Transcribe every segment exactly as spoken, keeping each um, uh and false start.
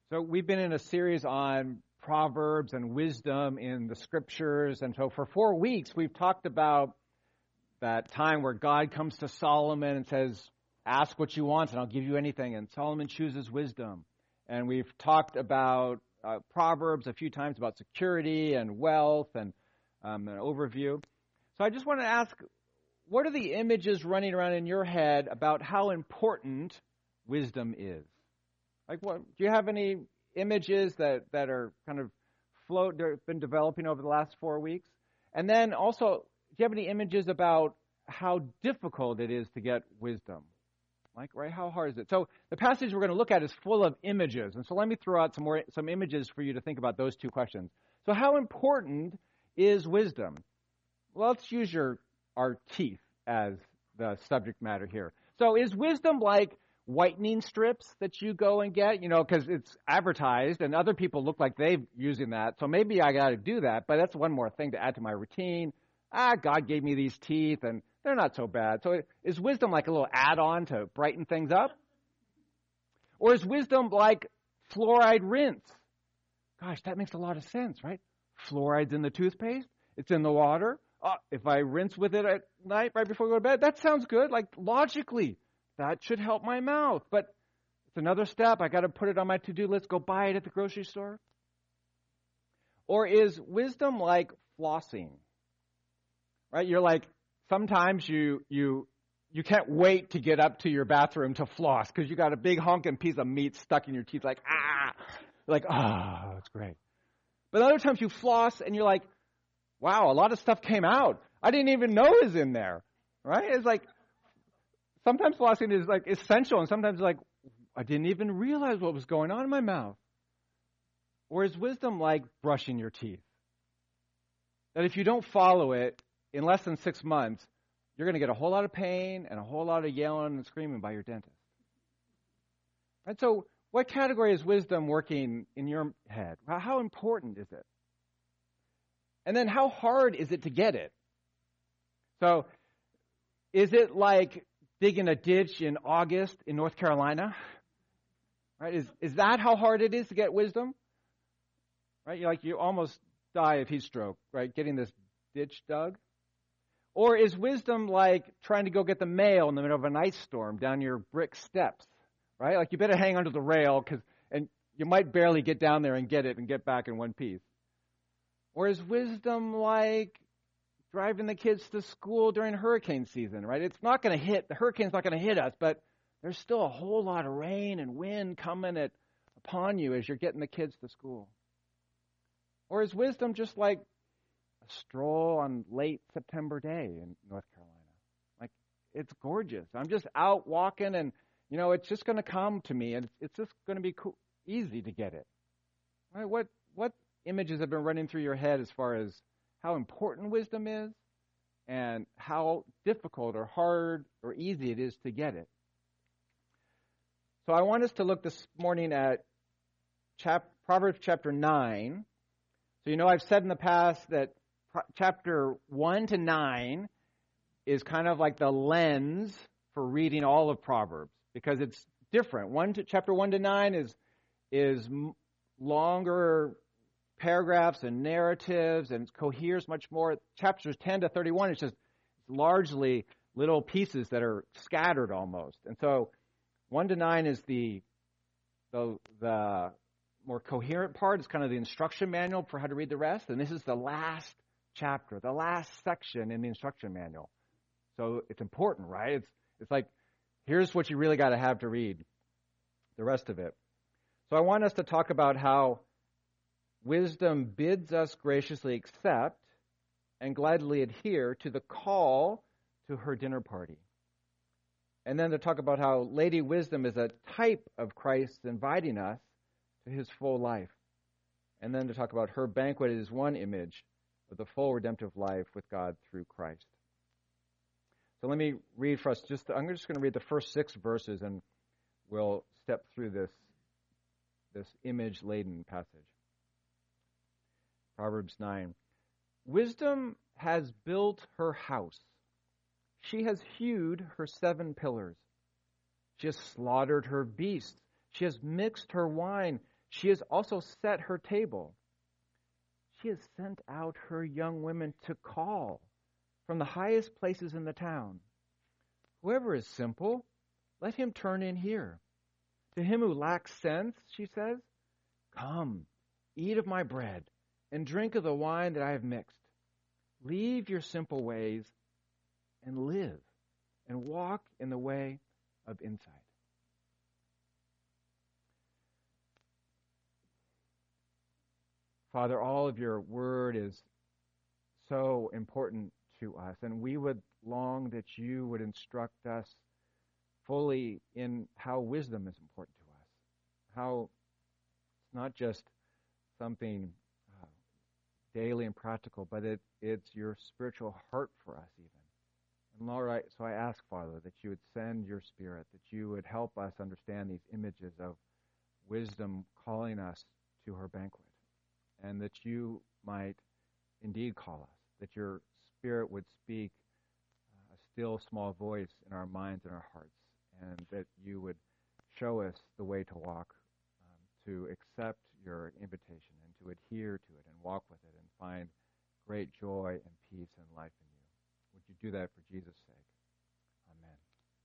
So we've been in a series on Proverbs and wisdom in the scriptures. And so for four weeks, we've talked about that time where God comes to Solomon and says, ask what you want and I'll give you anything. And Solomon chooses wisdom. And we've talked about uh, Proverbs a few times about security and wealth and um, an overview. So I just want to ask, what are the images running around in your head about how important wisdom is? Like, what do you have any images that, that are kind of float, been developing over the last four weeks? And then also, do you have any images about how difficult it is to get wisdom? Like, right, how hard is it? So the passage we're going to look at is full of images. And so let me throw out some more, some images for you to think about those two questions. So how important is wisdom? Well, let's use your, our teeth as the subject matter here. So is wisdom like whitening strips that you go and get, you know, because it's advertised and other people look like they're using that. So maybe I got to do that, but that's one more thing to add to my routine. Ah, God gave me these teeth and they're not so bad. So is wisdom like a little add-on to brighten things up? Or is wisdom like fluoride rinse? Gosh, that makes a lot of sense, right? Fluoride's in the toothpaste. It's in the water. Oh, if I rinse with it at night right before I go to bed, that sounds good. Like logically, that should help my mouth. But it's another step. I got to put it on my to-do list, go buy it at the grocery store. Or is wisdom like flossing? Right? You're like, sometimes you you you can't wait to get up to your bathroom to floss because you got a big honking piece of meat stuck in your teeth, like, ah, like, ah, oh, that's great. But other times you floss and you're like, wow, a lot of stuff came out. I didn't even know is in there. Right? It's like, sometimes flossing is like essential, and sometimes like, I didn't even realize what was going on in my mouth. Or is wisdom like brushing your teeth? That if you don't follow it in less than six months, you're going to get a whole lot of pain and a whole lot of yelling and screaming by your dentist. Right? So what category is wisdom working in your head? How important is it? And then how hard is it to get it? So is it like digging a ditch in August in North Carolina? Right? Is is that how hard it is to get wisdom? Right? You're like you almost die of heat stroke, right? Getting this ditch dug. Or is wisdom like trying to go get the mail in the middle of an ice storm down your brick steps? Right? Like you better hang onto the rail because and you might barely get down there and get it and get back in one piece. Or is wisdom like driving the kids to school during hurricane season, right? It's not going to hit, the hurricane's not going to hit us, but there's still a whole lot of rain and wind coming at, upon you as you're getting the kids to school. Or is wisdom just like a stroll on late September day in North Carolina? Like, it's gorgeous. I'm just out walking and, you know, it's just going to come to me and it's, it's just going to be cool, easy to get it. Right? What, what images have been running through your head as far as how important wisdom is and how difficult or hard or easy it is to get it? So I want us to look this morning at chap- Proverbs chapter nine. So you know I've said in the past that pro- chapter one to nine is kind of like the lens for reading all of Proverbs because it's different. One to, chapter one to nine is is m- longer paragraphs and narratives and coheres much more. Chapters ten to thirty-one is just largely little pieces that are scattered almost. And so one to nine is the the the more coherent part. It's kind of the instruction manual for how to read the rest. And this is the last chapter, the last section in the instruction manual. So it's important, right? It's it's like, here's what you really got to have to read the rest of it. So I want us to talk about how wisdom bids us graciously accept and gladly adhere to the call to her dinner party. And then to talk about how Lady Wisdom is a type of Christ inviting us to his full life. And then to talk about her banquet is one image of the full redemptive life with God through Christ. So let me read for us. Just I'm just going to read the first six verses and we'll step through this, this image-laden passage. Proverbs nine. Wisdom has built her house. She has hewed her seven pillars. She has slaughtered her beasts. She has mixed her wine. She has also set her table. She has sent out her young women to call from the highest places in the town. Whoever is simple, let him turn in here. To him who lacks sense, she says, come, eat of my bread and drink of the wine that I have mixed. Leave your simple ways and live and walk in the way of insight. Father, all of your word is so important to us, and we would long that you would instruct us fully in how wisdom is important to us, how it's not just something uh, daily and practical, but it, it's your spiritual heart for us even. And Lord, I, so I ask, Father, that you would send your Spirit, that you would help us understand these images of wisdom calling us to her banquet, and that you might indeed call us, that your Spirit would speak uh, a still small voice in our minds and our hearts, and that you would show us the way to walk, um, to accept your invitation and to adhere to it and walk with it and find great joy and peace and life in you. Would you do that for Jesus' sake? Amen.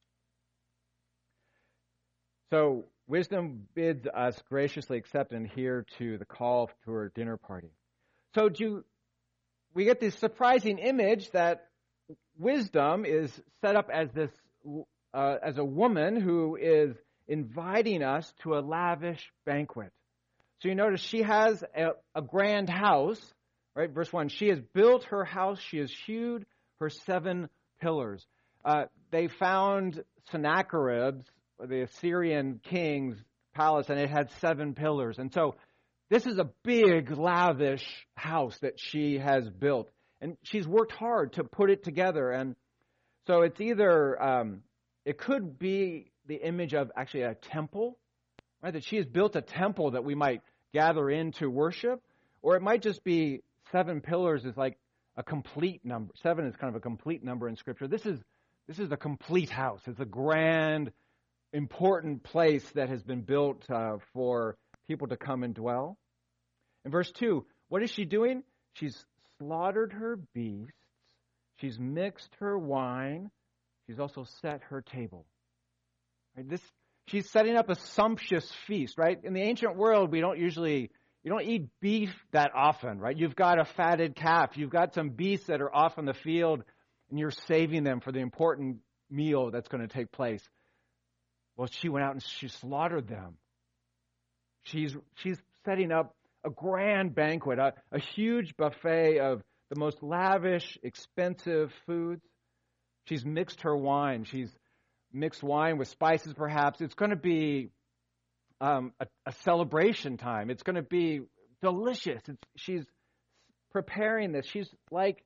So, wisdom bids us graciously accept and adhere to the call to her dinner party. So, do you, we get this surprising image that wisdom is set up as this uh, as a woman who is inviting us to a lavish banquet. So you notice she has a, a grand house, right? Verse one, she has built her house, she has hewed her seven pillars. Uh, they found Sennacherib's, the Assyrian king's palace, and it had seven pillars. And so this is a big, lavish house that she has built. And she's worked hard to put it together. And so it's either, um, it could be the image of actually a temple, right? That she has built a temple that we might gather in to worship. Or it might just be seven pillars is like a complete number. Seven is kind of a complete number in Scripture. This is this is a complete house. It's a grand, important place that has been built uh, for people to come and dwell. In verse two, what is she doing? She's slaughtered her beasts. She's mixed her wine. She's also set her table. Right? This she's setting up a sumptuous feast, right? In the ancient world, we don't usually you don't eat beef that often, right? You've got a fatted calf. You've got some beasts that are off in the field, and you're saving them for the important meal that's going to take place. Well, she went out and she slaughtered them. She's she's setting up a grand banquet, a, a huge buffet of the most lavish, expensive foods. She's mixed her wine. She's mixed wine with spices, perhaps. It's going to be um, a, a celebration time. It's going to be delicious. It's, she's preparing this. She's like,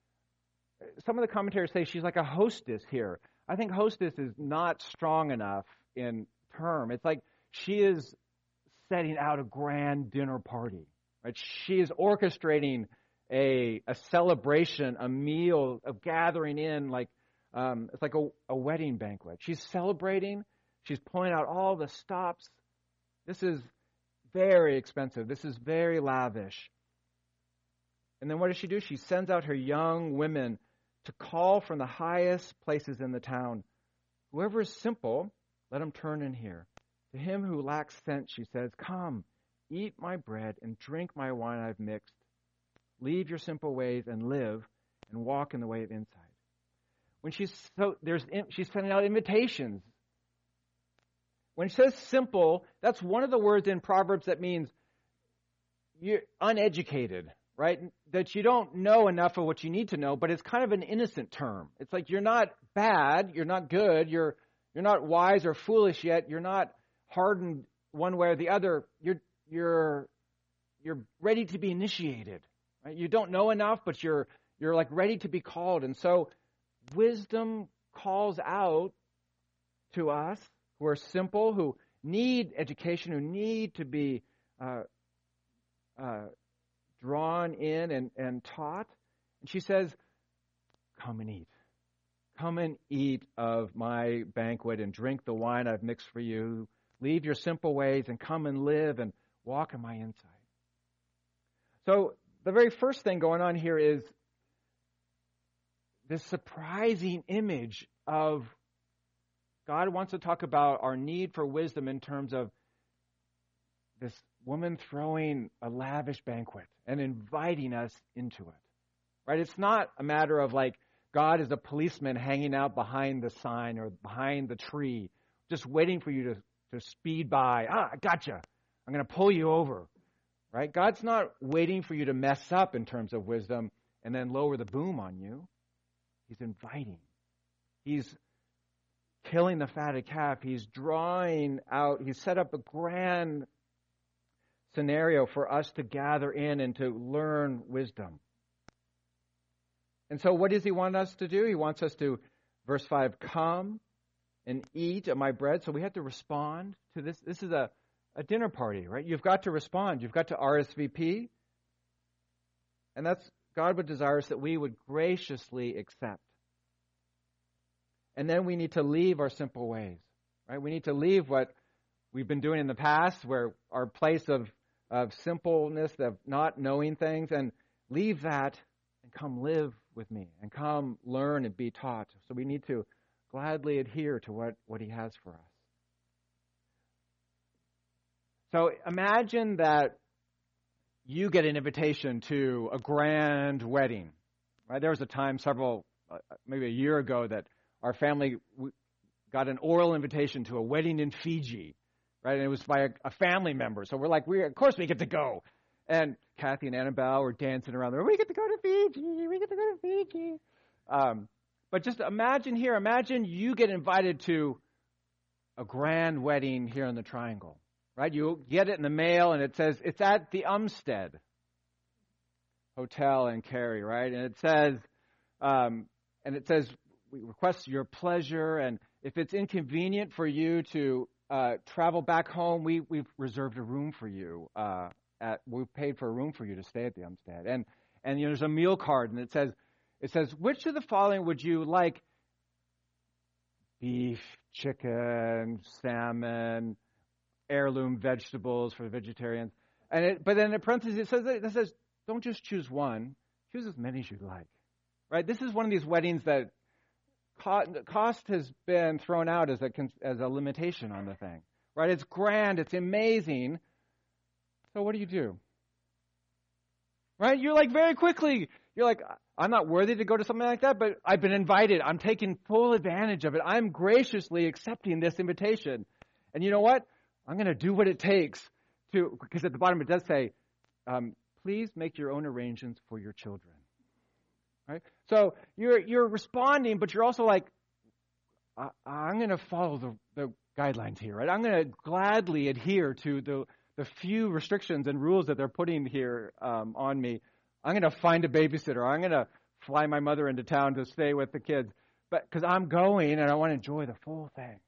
some of the commentators say she's like a hostess here. I think hostess is not strong enough in term. It's like she is setting out a grand dinner party. Right? She is orchestrating a a celebration, a meal, of gathering in, like um, it's like a, a wedding banquet. She's celebrating. She's pulling out all the stops. This is very expensive. This is very lavish. And then what does she do? She sends out her young women to call from the highest places in the town. Whoever is simple, let him turn in here. To him who lacks sense, she says, come, eat my bread and drink my wine I've mixed. Leave your simple ways and live and walk in the way of insight. When she's so there's she's sending out invitations. When she says simple, that's one of the words in Proverbs that means you're uneducated, right? That you don't know enough of what you need to know, but it's kind of an innocent term. It's like you're not bad, you're not good, you're you're not wise or foolish yet, you're not hardened one way or the other. You're you're you're ready to be initiated. Right? You don't know enough, but you're you're like ready to be called. And so wisdom calls out to us who are simple, who need education, who need to be uh, uh, drawn in and, and taught. And she says, come and eat. Come and eat of my banquet and drink the wine I've mixed for you. Leave your simple ways and come and live and Walk in my insight. So the very first thing going on here is this surprising image of God wants to talk about our need for wisdom in terms of this woman throwing a lavish banquet and inviting us into it. Right? It's not a matter of like God is a policeman hanging out behind the sign or behind the tree, just waiting for you to, to speed by. Ah, I gotcha. I'm going to pull you over. Right? God's not waiting for you to mess up in terms of wisdom and then lower the boom on you. He's inviting. He's killing the fatted calf. He's drawing out. He's set up a grand scenario for us to gather in and to learn wisdom. And so what does he want us to do? He wants us to, verse five, come and eat of my bread. So we have to respond to this. This is a, a dinner party, right? You've got to respond. You've got to R S V P. And that's, God would desire us that we would graciously accept. And then we need to leave our simple ways, right? We need to leave what we've been doing in the past, where our place of, of simpleness, of not knowing things, and leave that and come live with me and come learn and be taught. So we need to gladly adhere to what, what he has for us. So imagine that you get an invitation to a grand wedding, right? There was a time several, uh, maybe a year ago, that our family got an oral invitation to a wedding in Fiji, right? And it was by a, a family member. So we're like, we of course we get to go. And Kathy and Annabelle were dancing around there. We get to go to Fiji. We get to go to Fiji. Um, but just imagine here, imagine you get invited to a grand wedding here in the Triangle, right? You get it in the mail, and it says it's at the Umstead Hotel in Cary, right? And it says, um, and it says, we request your pleasure, and if it's inconvenient for you to uh, travel back home, we, we've reserved a room for you. Uh, at, we've paid for a room for you to stay at the Umstead. And and you know, there's a meal card, and it says, it says, which of the following would you like? Beef, chicken, salmon, heirloom vegetables for the vegetarians. And it, but then in parentheses it says, it says, don't just choose one, choose as many as you like. Right? This is one of these weddings that cost has been thrown out as a as a limitation on the thing, right? It's grand, it's amazing. So what do you do? Right? You're like very quickly, you're like, I'm not worthy to go to something like that, but I've been invited. I'm taking full advantage of it. I'm graciously accepting this invitation. And you know what? I'm going to do what it takes to, because at the bottom it does say, um, please make your own arrangements for your children. Right? So you're you're responding, but you're also like, I, I'm going to follow the, the guidelines here, right? I'm going to gladly adhere to the, the few restrictions and rules that they're putting here um, on me. I'm going to find a babysitter. I'm going to fly my mother into town to stay with the kids, but because I'm going and I want to enjoy the full thing.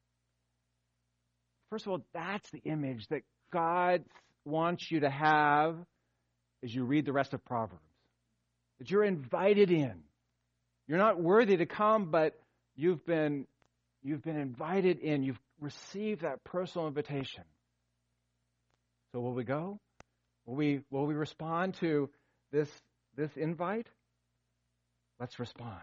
First of all, that's the image that God wants you to have as you read the rest of Proverbs. That you're invited in. You're not worthy to come, but you've been you've been invited in. You've received that personal invitation. So will we go? Will we will we respond to this this invite? Let's respond.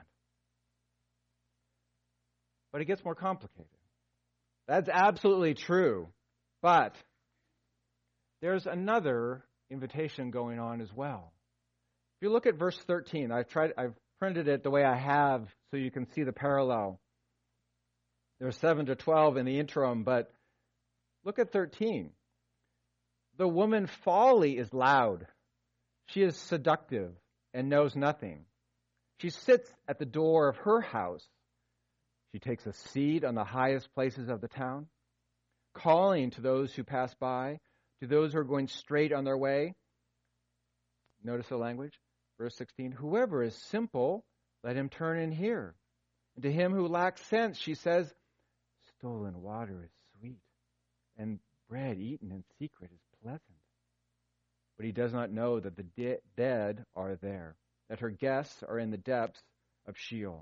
But it gets more complicated. That's absolutely true. But there's another invitation going on as well. If you look at verse thirteen, I've tried, I've printed it the way I have so you can see the parallel. There's seven to twelve in the interim, but look at thirteen. The woman folly is loud. She is seductive and knows nothing. She sits at the door of her house. She takes a seat on the highest places of the town, calling to those who pass by, to those who are going straight on their way. Notice the language. Verse sixteen, whoever is simple, let him turn and hear. And to him who lacks sense, she says, stolen water is sweet, and bread eaten in secret is pleasant. But he does not know that the de- dead are there, that her guests are in the depths of Sheol.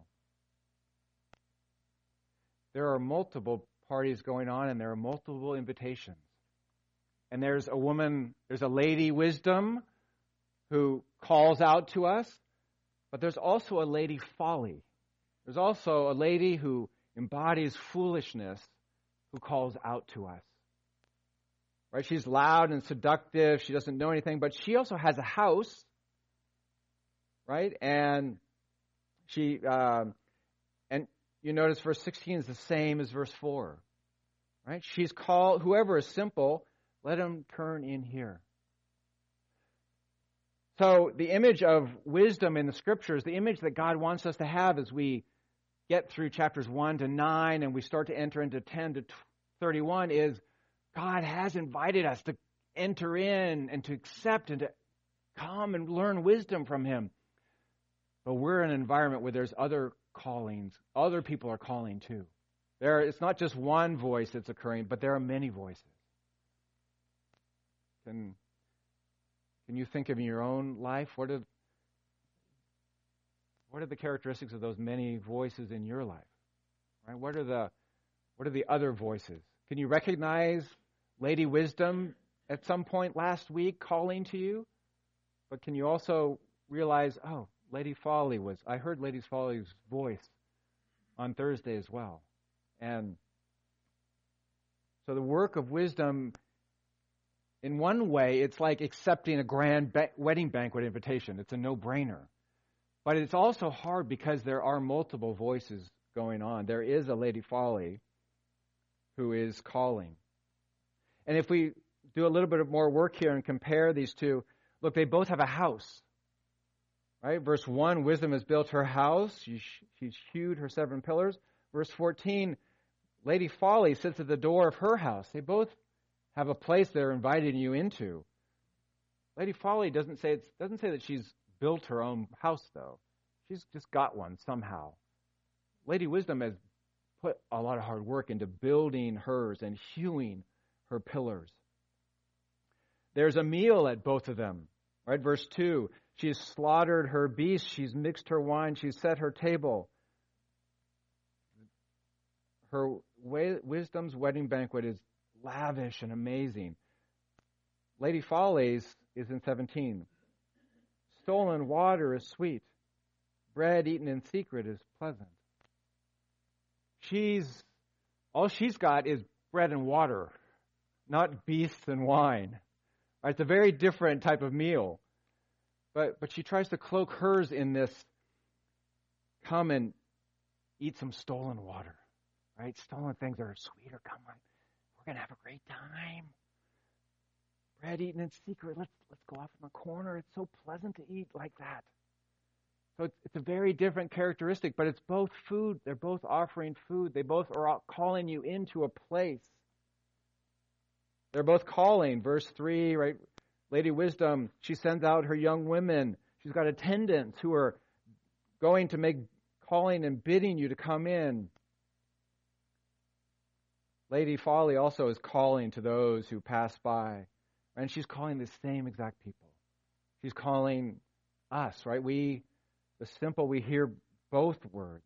There are multiple parties going on, and there are multiple invitations. And there's a woman, there's a lady wisdom who calls out to us, but there's also a lady folly. There's also a lady who embodies foolishness who calls out to us. Right? She's loud and seductive. She doesn't know anything, but she also has a house, right? And she, um, and you notice verse sixteen is the same as verse four, right? She's called, whoever is simple, let him turn in here. So the image of wisdom in the Scriptures, the image that God wants us to have as we get through chapters one to nine and we start to enter into ten to thirty-one is God has invited us to enter in and to accept and to come and learn wisdom from Him. But we're in an environment where there's other callings. Other people are calling too. There, it's not just one voice that's occurring, but there are many voices. Can, can you think of in your own life, what are, what are the characteristics of those many voices in your life? Right? What are the what are the other voices? Can you recognize Lady Wisdom at some point last week calling to you? But can you also realize, oh, Lady Folly was, I heard Lady Folly's voice on Thursday as well. And so the work of wisdom, in one way, it's like accepting a grand ba- wedding banquet invitation. It's a no-brainer. But it's also hard because there are multiple voices going on. There is a Lady Folly who is calling. And if we do a little bit of more work here and compare these two, look, they both have a house. Right? Verse one, wisdom has built her house. She, she's hewed her seven pillars. Verse fourteen, Lady Folly sits at the door of her house. They both have a place they're inviting you into. Lady Folly doesn't say it's, doesn't say that she's built her own house, though. She's just got one somehow. Lady Wisdom has put a lot of hard work into building hers and hewing her pillars. There's a meal at both of them. Right? Verse two, she's slaughtered her beasts, she's mixed her wine, she's set her table. Her way, wisdom's wedding banquet is lavish and amazing. Lady Folly's is in seventeen. Stolen water is sweet. Bread eaten in secret is pleasant. She's, all she's got is bread and water, not beasts and wine. Right? It's a very different type of meal. But but she tries to cloak hers in this, come and eat some stolen water. Right? Stolen things are sweeter. Come on. We're going to have a great time. Bread eaten in secret. Let's let's go off in the corner. It's so pleasant to eat like that. So it's, it's a very different characteristic, but it's both food. They're both offering food. They both are calling you into a place. They're both calling. Verse three, right? Lady Wisdom, she sends out her young women. She's got attendants who are going to make calling and bidding you to come in. Lady Folly also is calling to those who pass by. And she's calling the same exact people. She's calling us, right? We, the simple, we hear both words.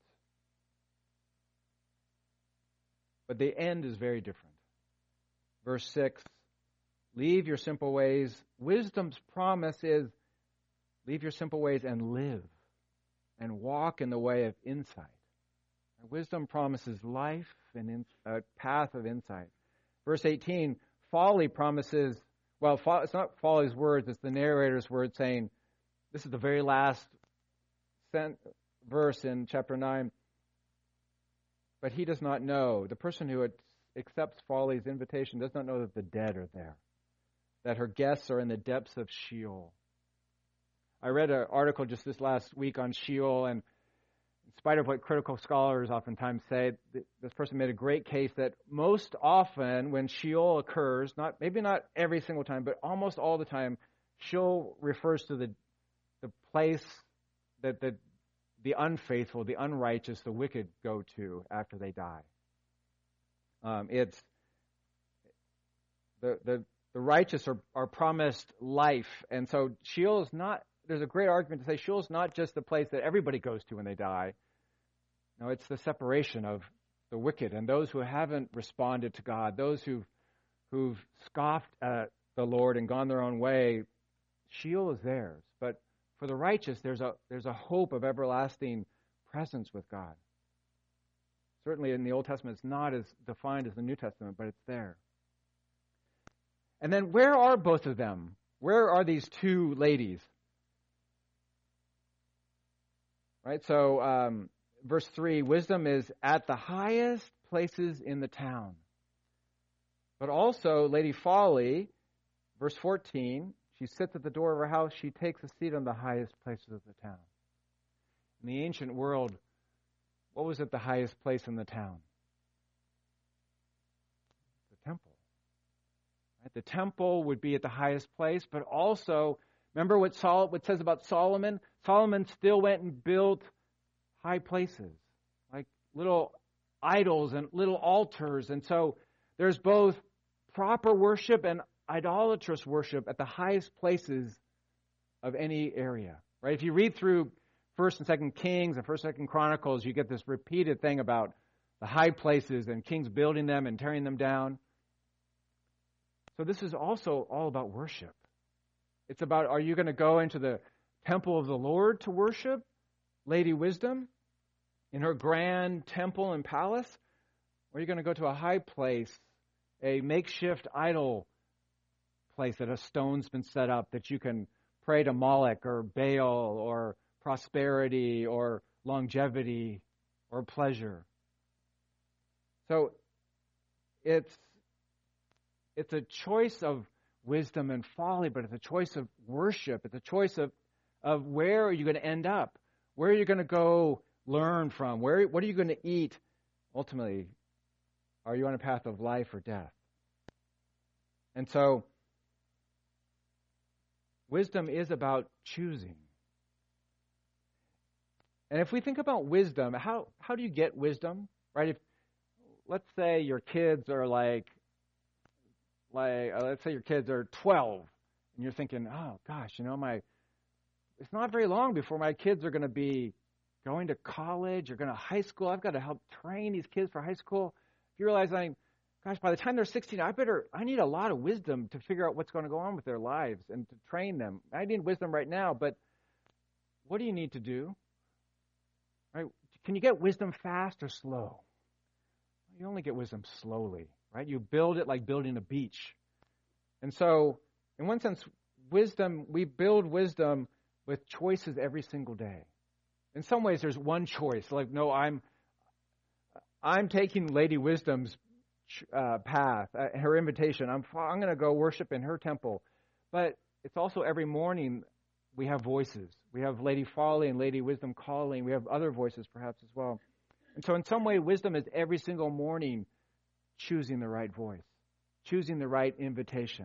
But the end is very different. Verse six, leave your simple ways. Wisdom's promise is leave your simple ways and live and walk in the way of insight. Wisdom promises life and a path of insight. Verse eighteen, folly promises, well, it's not folly's words, it's the narrator's words saying, this is the very last verse in chapter nine. But he does not know, the person who accepts folly's invitation does not know that the dead are there, that her guests are in the depths of Sheol. I read an article just this last week on Sheol, and in spite of what critical scholars oftentimes say, this person made a great case that most often when Sheol occurs, not maybe not every single time, but almost all the time, Sheol refers to the the place that the the unfaithful, the unrighteous, the wicked go to after they die. Um, it's the the the righteous are, are promised life, and so Sheol is not. There's a great argument to say Sheol is not just the place that everybody goes to when they die. No, it's the separation of the wicked and those who haven't responded to God, those who've, who've scoffed at the Lord and gone their own way, Sheol is theirs. But for the righteous, there's a there's a hope of everlasting presence with God. Certainly in the Old Testament, it's not as defined as the New Testament, but it's there. And then where are both of them? Where are these two ladies? Right, so um, verse three, wisdom is at the highest places in the town. But also, Lady Folly, verse fourteen, she sits at the door of her house, she takes a seat on the highest places of the town. In the ancient world, what was at the highest place in the town? The temple. Right? The temple would be at the highest place, but also, remember what Sol- what it says about Solomon? Solomon still went and built high places, like little idols and little altars. And so there's both proper worship and idolatrous worship at the highest places of any area. Right? If you read through First and Second Kings and First and Second Chronicles, you get this repeated thing about the high places and kings building them and tearing them down. So this is also all about worship. It's about, are you going to go into the temple of the Lord to worship Lady Wisdom in her grand temple and palace? Or are you going to go to a high place, a makeshift idol place that a stone's been set up that you can pray to Moloch or Baal or prosperity or longevity or pleasure? So it's it's a choice of wisdom and folly, but it's a choice of worship. It's a choice of, of where are you going to end up? Where are you going to go learn from? Where what are you going to eat? Ultimately, are you on a path of life or death? And so wisdom is about choosing. And if we think about wisdom, how, how do you get wisdom? Right? If let's say your kids are like like uh, let's say your kids are twelve and you're thinking, "Oh gosh, you know, my it's not very long before my kids are going to be going to college or going to high school. I've got to help train these kids for high school." If you realize, I mean, gosh, by the time they're sixteen, I better I need a lot of wisdom to figure out what's going to go on with their lives and to train them. I need wisdom right now, but what do you need to do? Right? Can you get wisdom fast or slow? You only get wisdom slowly, right? You build it like building a beach. And so, in one sense, wisdom, we build wisdom with choices every single day. In some ways, there's one choice. Like, no, I'm I'm taking Lady Wisdom's uh, path, uh, her invitation. I'm I'm going to go worship in her temple. But it's also every morning we have voices. We have Lady Folly and Lady Wisdom calling. We have other voices perhaps as well. And so in some way, wisdom is every single morning choosing the right voice, choosing the right invitation,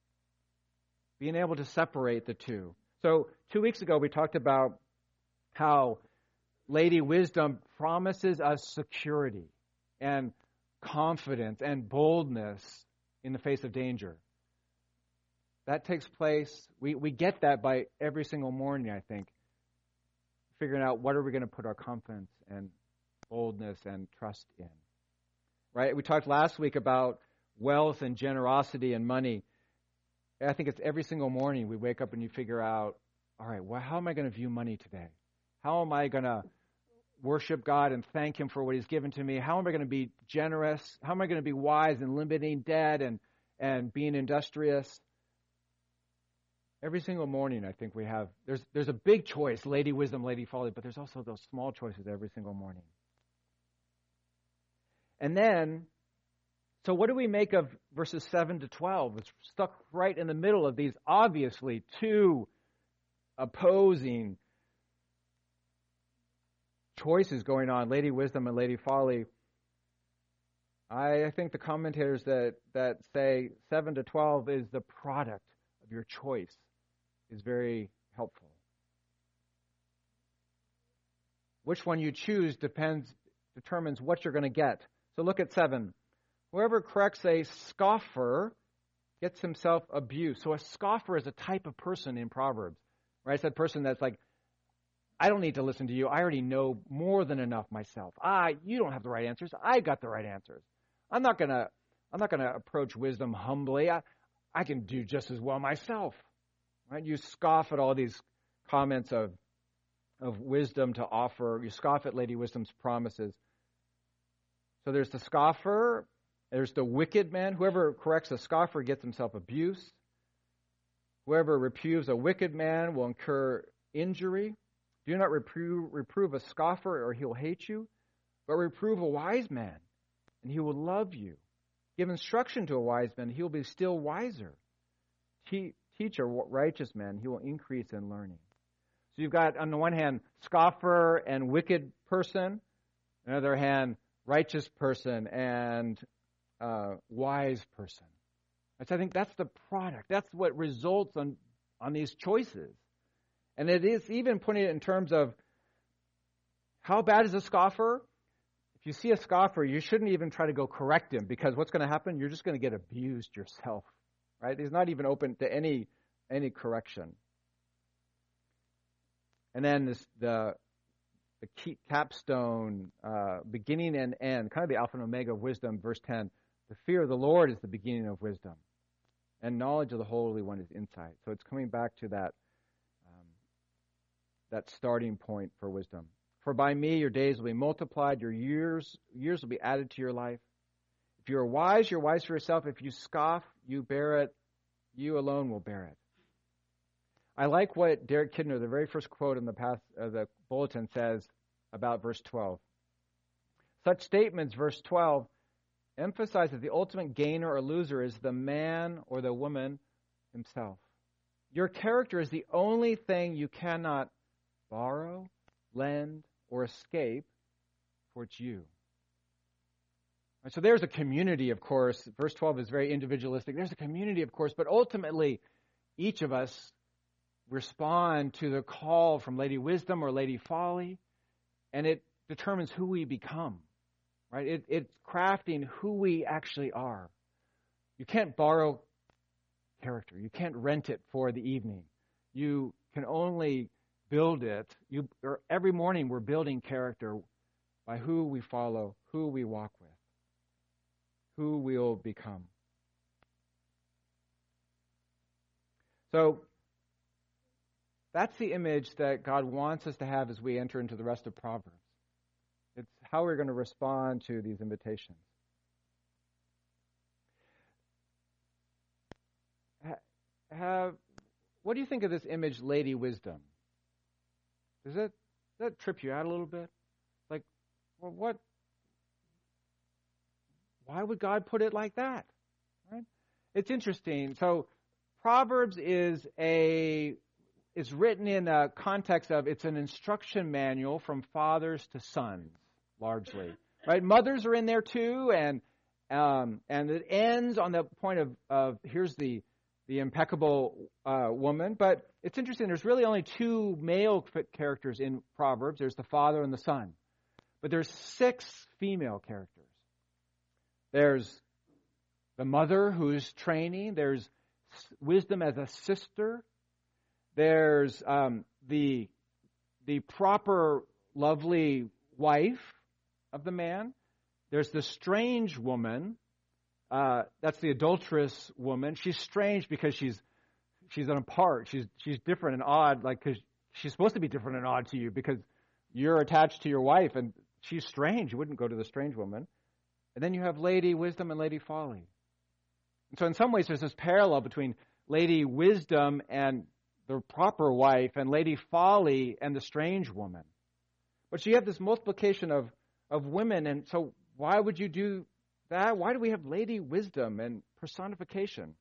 being able to separate the two. So two weeks ago, we talked about how Lady Wisdom promises us security and confidence and boldness in the face of danger. That takes place, we, we get that by every single morning, I think, figuring out what are we going to put our confidence and boldness and trust in. Right? We talked last week about wealth and generosity and money. I think it's every single morning we wake up and you figure out, all right, well, how am I going to view money today? How am I going to worship God and thank Him for what He's given to me? How am I going to be generous? How am I going to be wise in limiting debt and, and being industrious? Every single morning, I think we have, there's there's a big choice, Lady Wisdom, Lady Folly, but there's also those small choices every single morning. And then, so what do we make of verses seven to twelve? It's stuck right in the middle of these obviously two opposing choices going on, Lady Wisdom and Lady Folly. I, I think the commentators that, that say seven to twelve is the product of your choice is very helpful. Which one you choose depends determines what you're going to get. So look at seven. Whoever corrects a scoffer gets himself abused. So a scoffer is a type of person in Proverbs. Right? It's that person that's like, I don't need to listen to you. I already know more than enough myself. Ah, you don't have the right answers. I got the right answers. I'm not gonna I'm not gonna approach wisdom humbly. I I can do just as well myself. Right? You scoff at all these comments of, of wisdom to offer. You scoff at Lady Wisdom's promises. So there's the scoffer. There's the wicked man. Whoever corrects a scoffer gets himself abuse. Whoever reproves a wicked man will incur injury. Do not reprove, reprove a scoffer, or he'll hate you, but reprove a wise man, and he will love you. Give instruction to a wise man, he will be still wiser. Te- teach a righteous man, he will increase in learning. So you've got, on the one hand, scoffer and wicked person. On the other hand, righteous person and uh, wise person. And so I think that's the product. That's what results on, on these choices. And it is even putting it in terms of how bad is a scoffer? If you see a scoffer, you shouldn't even try to go correct him, because what's going to happen? You're just going to get abused yourself, right? He's not even open to any any correction. And then this, the the key, capstone, uh, beginning and end, kind of the alpha and omega of wisdom, verse ten. The fear of the Lord is the beginning of wisdom, and knowledge of the Holy One is insight. So it's coming back to that um, that starting point for wisdom. For by me your days will be multiplied, your years years will be added to your life. If you are wise, you're wise for yourself. If you scoff, you bear it. You alone will bear it. I like what Derek Kidner, the very first quote in the past, uh, the bulletin, says about verse twelve. Such statements, verse twelve, emphasize that the ultimate gainer or loser is the man or the woman himself. Your character is the only thing you cannot borrow, lend, or escape, for it's you. So there's a community, of course. Verse twelve is very individualistic. There's a community, of course, but ultimately, each of us respond to the call from Lady Wisdom or Lady Folly, and it determines who we become, right? It, it's crafting who we actually are. You can't borrow character. You can't rent it for the evening. You can only build it. You, or every morning we're building character by who we follow, who we walk with, who we'll become. So that's the image that God wants us to have as we enter into the rest of Proverbs. It's how we're going to respond to these invitations. Have, what do you think of this image, Lady Wisdom? Does that, does that trip you out a little bit? Like, well, what? Why would God put it like that? Right? It's interesting. So, Proverbs is a is written in a context of it's an instruction manual from fathers to sons, largely. Right? Mothers are in there too, and um, and it ends on the point of, of here's the the impeccable uh, woman. But it's interesting. There's really only two male characters in Proverbs. There's the father and the son. But there's six female characters. There's the mother who's training. There's wisdom as a sister. There's um, the the proper, lovely wife of the man. There's the strange woman. Uh, that's the adulterous woman. She's strange because she's she's an apart. She's she's different and odd. Like, cause she's supposed to be different and odd to you because you're attached to your wife, and she's strange. You wouldn't go to the strange woman. And then you have Lady Wisdom and Lady Folly. And so in some ways there's this parallel between Lady Wisdom and the proper wife and Lady Folly and the strange woman. But you have this multiplication of, of women, and so why would you do that? Why do we have Lady Wisdom and personification?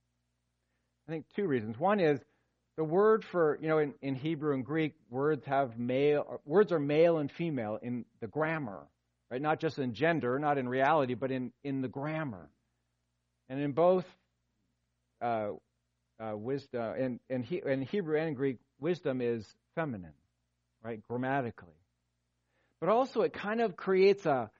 I think two reasons. One is the word for, you know, in, in Hebrew and Greek, words have male, words are male and female in the grammar. Right? Not just in gender, not in reality, but in, in the grammar. And in both uh, uh, wisdom, in, in, he, in Hebrew and in Greek, wisdom is feminine, right, grammatically. But also it kind of creates a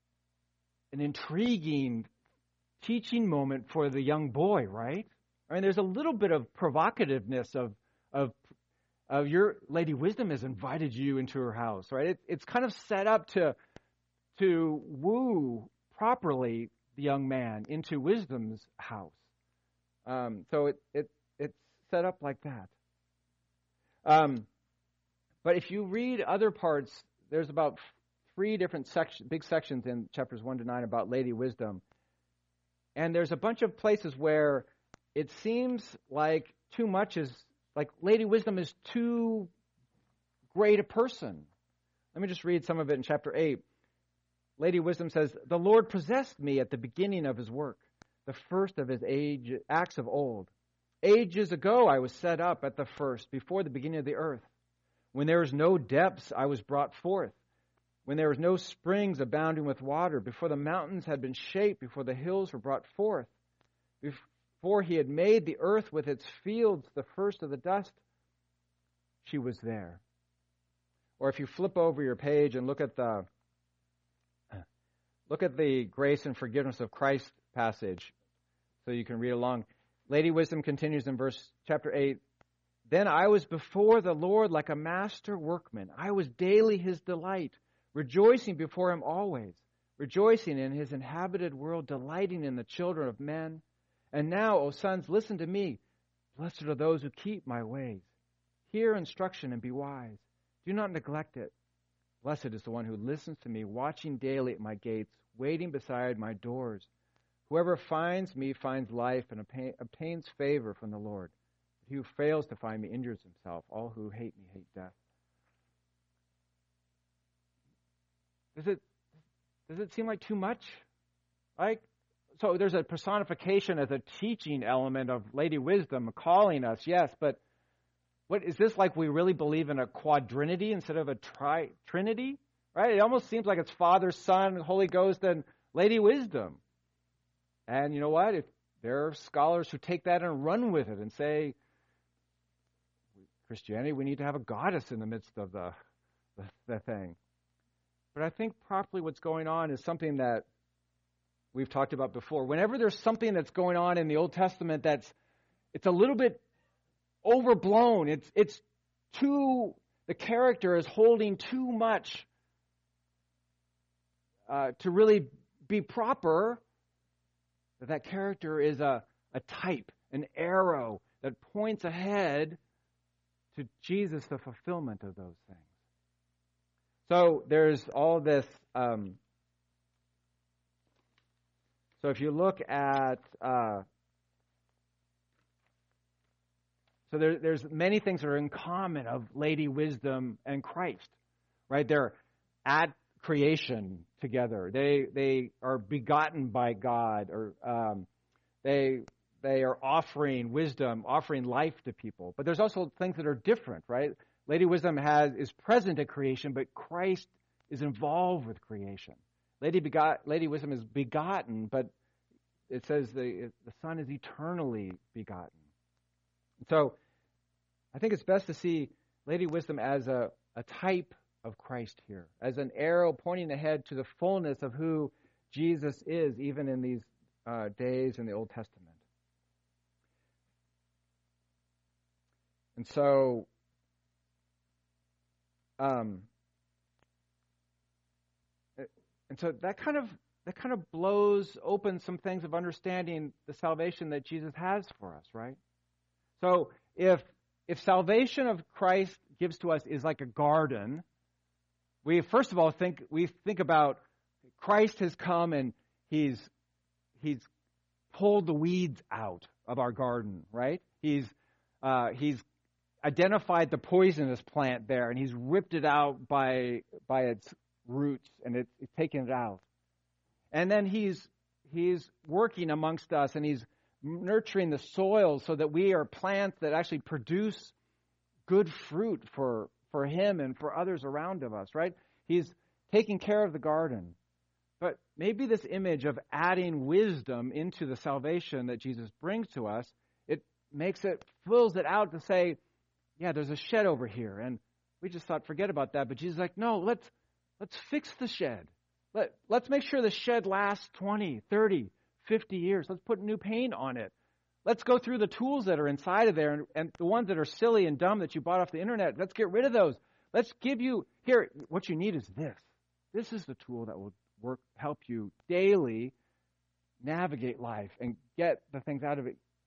an intriguing teaching moment for the young boy, right? I mean, there's a little bit of provocativeness of of of your Lady Wisdom has invited you into her house, right? It, it's kind of set up to to woo properly the young man into wisdom's house. Um, so it, it it's set up like that. Um, but if you read other parts, there's about three different section, big sections in chapters one to nine about Lady Wisdom. And there's a bunch of places where it seems like too much is, like Lady Wisdom is too great a person. Let me just read some of it in chapter eight. Lady Wisdom says, "The Lord possessed me at the beginning of his work, the first of his age, acts of old. Ages ago I was set up at the first, before the beginning of the earth. When there was no depths, I was brought forth. When there was no springs abounding with water, before the mountains had been shaped, before the hills were brought forth, before he had made the earth with its fields, the first of the dust, she was there." Or if you flip over your page and look at the look at the grace and forgiveness of Christ passage, so you can read along. Lady Wisdom continues in verse chapter eight. "Then I was before the Lord like a master workman. I was daily his delight, rejoicing before him always, rejoicing in his inhabited world, delighting in the children of men. And now, O sons, listen to me. Blessed are those who keep my ways. Hear instruction and be wise. Do not neglect it. Blessed is the one who listens to me, watching daily at my gates, waiting beside my doors. Whoever finds me finds life and obtains favor from the Lord. But he who fails to find me injures himself. All who hate me hate death." Does it does it seem like too much? Like, so there's a personification as a teaching element of Lady Wisdom calling us, yes, but what is this, like we really believe in a quadrinity instead of a tri trinity? Right? It almost seems like it's Father, Son, Holy Ghost, and Lady Wisdom. And you know what? If there are scholars who take that and run with it and say, Christianity, we need to have a goddess in the midst of the, the, the thing. But I think properly what's going on is something that we've talked about before. Whenever there's something that's going on in the Old Testament that's it's a little bit overblown, it's it's too the character is holding too much uh, to really be proper, that that character is a, a type, an arrow that points ahead to Jesus, the fulfillment of those things. So there's all this. Um, so if you look at, uh, so there, there's many things that are in common of Lady Wisdom and Christ, right? They're at creation together. They they are begotten by God, or um, they they are offering wisdom, offering life to people. But there's also things that are different, right? Lady Wisdom has is present at creation, but Christ is involved with creation. Lady begot, Lady Wisdom is begotten, but it says the the Son is eternally begotten. So I think it's best to see Lady Wisdom as a, a type of Christ here, as an arrow pointing ahead to the fullness of who Jesus is, even in these uh, days in the Old Testament. And so, um, and so that kind of that kind of blows open some things of understanding the salvation that Jesus has for us, right? So if if salvation of Christ gives to us is like a garden, we first of all think we think about Christ has come and he's he's pulled the weeds out of our garden, right? He's uh, he's identified the poisonous plant there and he's ripped it out by by its roots and it's, it's taken it out. And then he's he's working amongst us and he's nurturing the soil so that we are plants that actually produce good fruit for for him and for others around of us, right? He's taking care of the garden. But maybe this image of adding wisdom into the salvation that Jesus brings to us, it makes it, fills it out to say, yeah, there's a shed over here. And we just thought, forget about that. But Jesus is like, no, let's let's fix the shed. Let, let's make sure the shed lasts twenty, thirty, fifty years. Let's put new paint on it. Let's go through the tools that are inside of there and, and the ones that are silly and dumb that you bought off the internet. Let's get rid of those. Let's give you, here, what you need is this. This is the tool that will work, help you daily navigate life and get the things out of it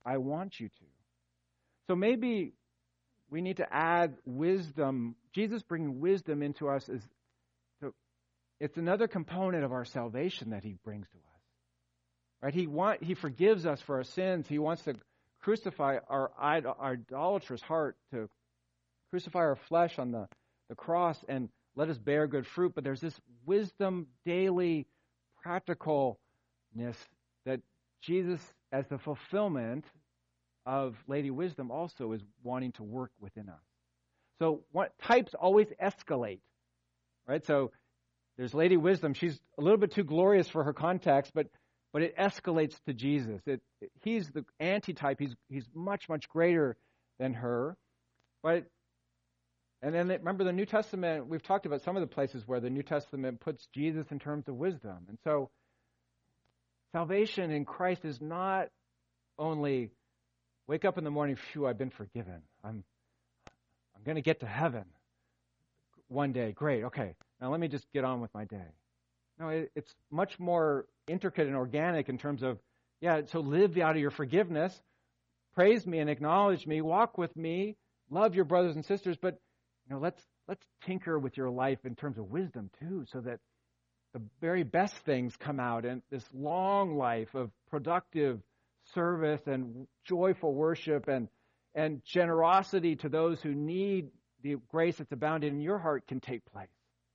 I want you to. So maybe we need to add wisdom. Jesus bringing wisdom into us is the, it's another component of our salvation that he brings to us. Right? He want he forgives us for our sins. He wants to crucify our, our idolatrous heart, to crucify our flesh on the, the cross and let us bear good fruit. But there's this wisdom, daily practicalness that Jesus, as the fulfillment of Lady Wisdom, also is wanting to work within us. So what types always escalate, right? So there's Lady Wisdom. She's a little bit too glorious for her context, but but it escalates to Jesus. It, it, he's the antitype. He's he's much much greater than her. But and then remember the New Testament. We've talked about some of the places where the New Testament puts Jesus in terms of wisdom, and so salvation in Christ is not only wake up in the morning, phew, I've been forgiven. I'm I'm going to get to heaven one day. Great. Okay. Now let me just get on with my day. No, it, it's much more intricate and organic in terms of, yeah, so live out of your forgiveness, praise me and acknowledge me, walk with me, love your brothers and sisters, but you know, let's let's tinker with your life in terms of wisdom too, so that the very best things come out in this long life of productive service and joyful worship and and generosity to those who need the grace that's abounded in your heart can take place.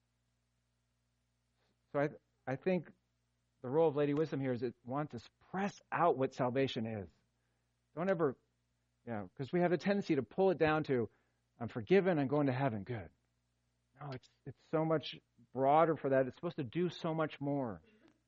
So I I think the role of Lady Wisdom here is it wants to press out what salvation is. Don't ever, you know, because we have a tendency to pull it down to, I'm forgiven, I'm going to heaven, good. No, it's it's so much broader for that. It's supposed to do so much more.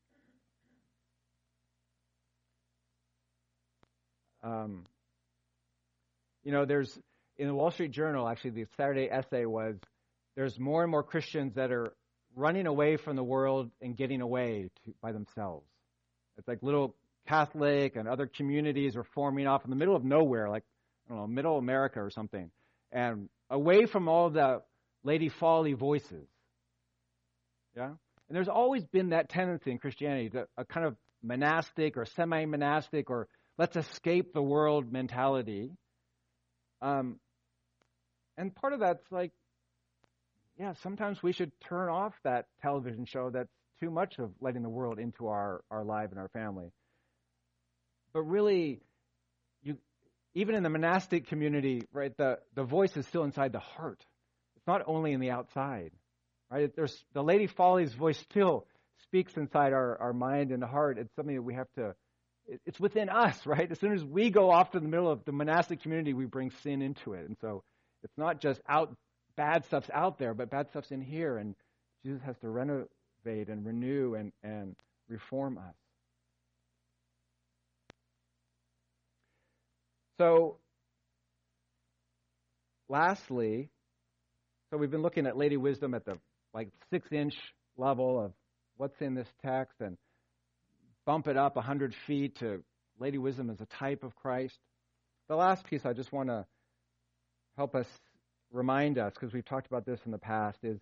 Um, you know, there's, in the Wall Street Journal, actually, the Saturday essay was, there's more and more Christians that are running away from the world and getting away to, by themselves. It's like little Catholic and other communities are forming off in the middle of nowhere, like, I don't know, middle America or something, and away from all the Lady Folly voices. Yeah? And there's always been that tendency in Christianity, to, a kind of monastic or semi-monastic or let's escape the world mentality. Um, and part of that's like, yeah, sometimes we should turn off that television show that's too much of letting the world into our, our life and our family. But really, you even in the monastic community, right, the, the voice is still inside the heart. It's not only in the outside. Right? There's the Lady Folly's voice still speaks inside our, our mind and heart. It's something that we have to, it, it's within us, right? As soon as we go off to the middle of the monastic community, we bring sin into it. And so it's not just out, bad stuff's out there, but bad stuff's in here. And Jesus has to renovate and renew and, and reform us. So, lastly, so we've been looking at Lady Wisdom at the like six-inch level of what's in this text and bump it up one hundred feet to Lady Wisdom as a type of Christ. The last piece I just want to help us remind us, because we've talked about this in the past, is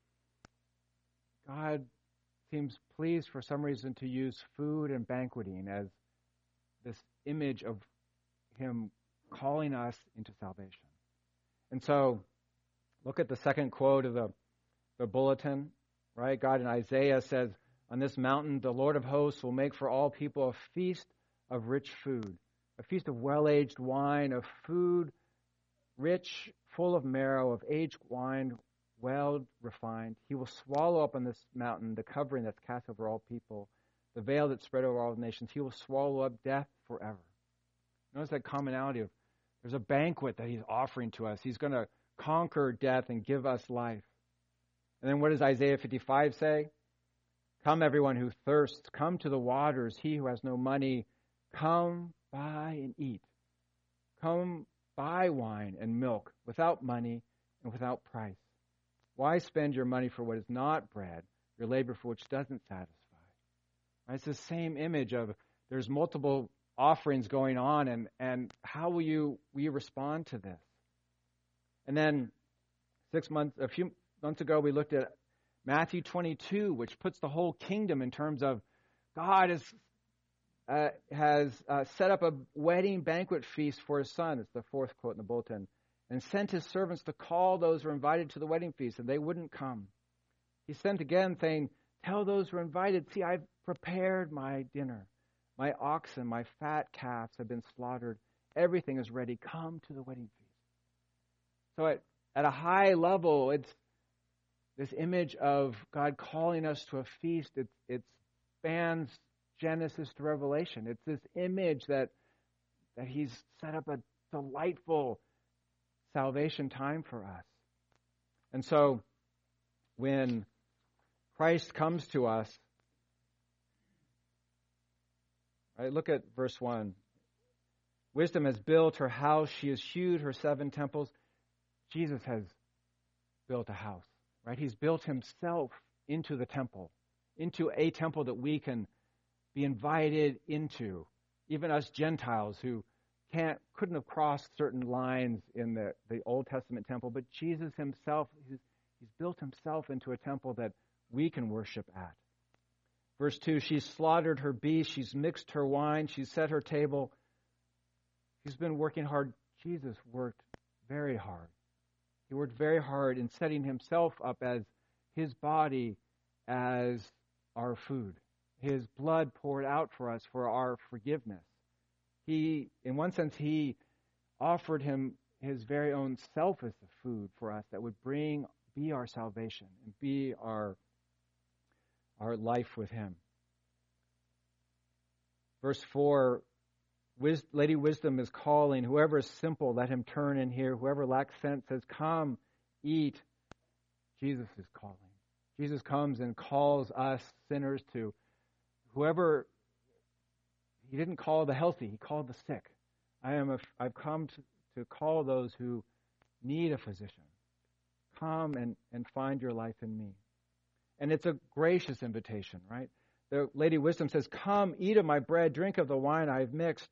God seems pleased for some reason to use food and banqueting as this image of Him calling us into salvation. And so, look at the second quote of the, the bulletin, right? God in Isaiah says, on this mountain, the Lord of hosts will make for all people a feast of rich food, a feast of well-aged wine, of food rich, full of marrow, of aged wine, well refined. He will swallow up on this mountain the covering that's cast over all people, the veil that's spread over all nations. He will swallow up death forever. Notice that commonality of there's a banquet that He's offering to us. He's going to conquer death and give us life. And then what does Isaiah fifty-five say? Come, everyone who thirsts, come to the waters. He who has no money, come buy and eat. Come buy wine and milk without money and without price. Why spend your money for what is not bread, your labor for which doesn't satisfy? Right? It's the same image of there's multiple offerings going on, and, and how will you will you respond to this? And then six months, a few months ago, we looked at Matthew twenty-two, which puts the whole kingdom in terms of God is uh, has uh, set up a wedding banquet feast for his son. It's the fourth quote in the bulletin. And sent his servants to call those who were invited to the wedding feast, and they wouldn't come. He sent again, saying, tell those who are invited, see, I've prepared my dinner. My oxen, my fat calves have been slaughtered. Everything is ready. Come to the wedding feast. So at, at a high level, it's this image of God calling us to a feast. It, it spans Genesis to Revelation. It's this image that, that he's set up a delightful salvation time for us. And so when Christ comes to us, right, look at verse one. Wisdom has built her house. She has hewed her seven temples. Jesus has built a house, right? He's built himself into the temple, into a temple that we can be invited into. Even us Gentiles who can't, couldn't have crossed certain lines in the, the Old Testament temple, but Jesus himself, he's, he's built himself into a temple that we can worship at. Verse two, she's slaughtered her beasts, she's mixed her wine, she's set her table. She's been working hard. Jesus worked very hard. He worked very hard in setting himself up as his body, as our food. His blood poured out for us for our forgiveness. He, in one sense, he offered him his very own self as the food for us that would bring, be our salvation and be our, our life with him. Verse four, Wis- Lady Wisdom is calling. Whoever is simple, let him turn and hear. Whoever lacks sense says, come, eat. Jesus is calling. Jesus comes and calls us sinners to whoever. He didn't call the healthy, he called the sick. I am a, I've come to, to call those who need a physician. Come and, and find your life in me. And it's a gracious invitation, right? The Lady Wisdom says, come, eat of my bread, drink of the wine I have mixed.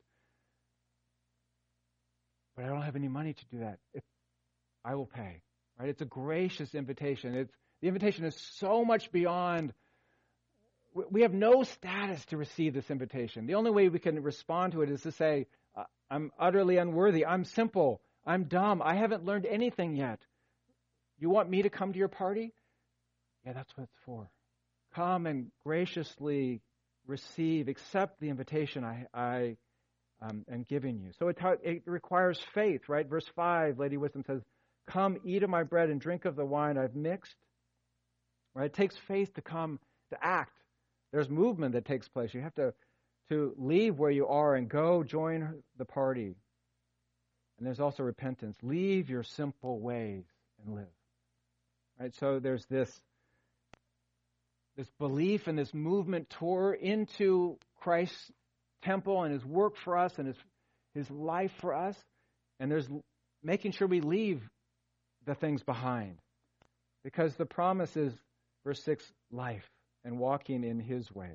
But I don't have any money to do that. If I will pay, right? It's a gracious invitation. It's, the invitation is so much beyond. We have no status to receive this invitation. The only way we can respond to it is to say, I'm utterly unworthy. I'm simple. I'm dumb. I haven't learned anything yet. You want me to come to your party? Yeah, that's what it's for. Come and graciously receive, accept the invitation I, I um, am giving you. So it, it requires faith, right? Verse five, Lady Wisdom says, come, eat of my bread and drink of the wine I've mixed. Right? It takes faith to come, to act. There's movement that takes place. You have to, to leave where you are and go join the party. And there's also repentance. Leave your simple ways and live. Right? So there's this, this belief and this movement toward into Christ's temple and his work for us and his, his life for us. And there's making sure we leave the things behind. Because the promise is, verse six, life. And walking in his ways.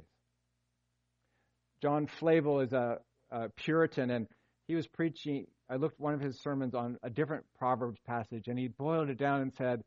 John Flavel is a, a Puritan, and he was preaching, I looked at one of his sermons on a different Proverbs passage, and he boiled it down and said,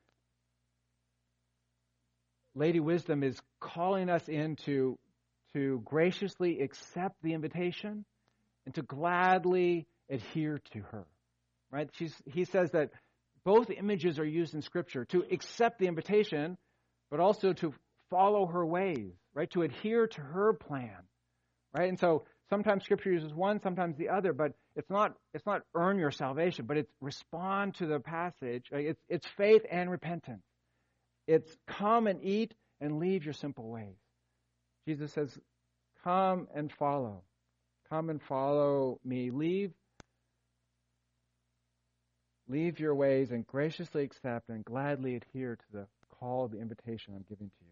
Lady Wisdom is calling us in to, to graciously accept the invitation and to gladly adhere to her. Right? She's, he says that both images are used in Scripture, to accept the invitation, but also to follow her ways, right? To adhere to her plan, right? And so sometimes Scripture uses one, sometimes the other, but it's not it's not earn your salvation, but it's respond to the passage. Right? It's it's faith and repentance. It's come and eat and leave your simple ways. Jesus says, come and follow. Come and follow me. Leave, leave your ways and graciously accept and gladly adhere to the call, the invitation I'm giving to you.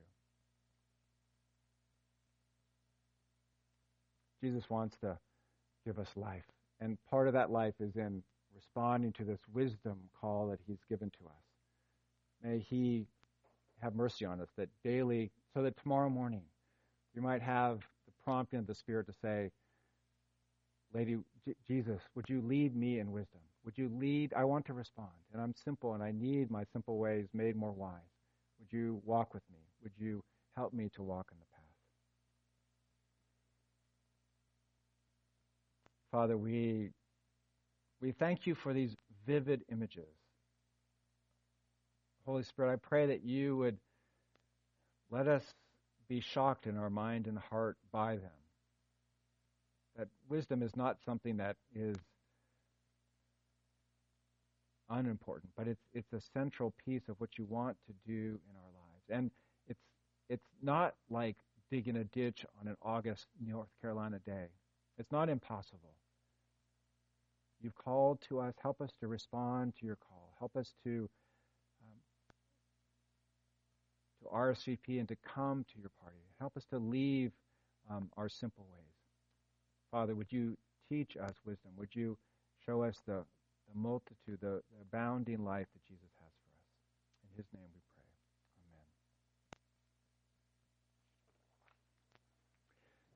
Jesus wants to give us life. And part of that life is in responding to this wisdom call that he's given to us. May he have mercy on us that daily, so that tomorrow morning you might have the prompting of the Spirit to say, Lady J- Jesus, would you lead me in wisdom? Would you lead? I want to respond. And I'm simple and I need my simple ways made more wise. Would you walk with me? Would you help me to walk in the path? Father, we we thank you for these vivid images. Holy Spirit, I pray that you would let us be shocked in our mind and heart by them. That wisdom is not something that is unimportant, but it's it's a central piece of what you want to do in our lives. And it's it's not like digging a ditch on an August North Carolina day. It's not impossible. You've called to us. Help us to respond to your call. Help us to um, to R S V P and to come to your party. Help us to leave um, our simple ways. Father, would you teach us wisdom? Would you show us the, the multitude, the, the abounding life that Jesus has for us? In his name we pray.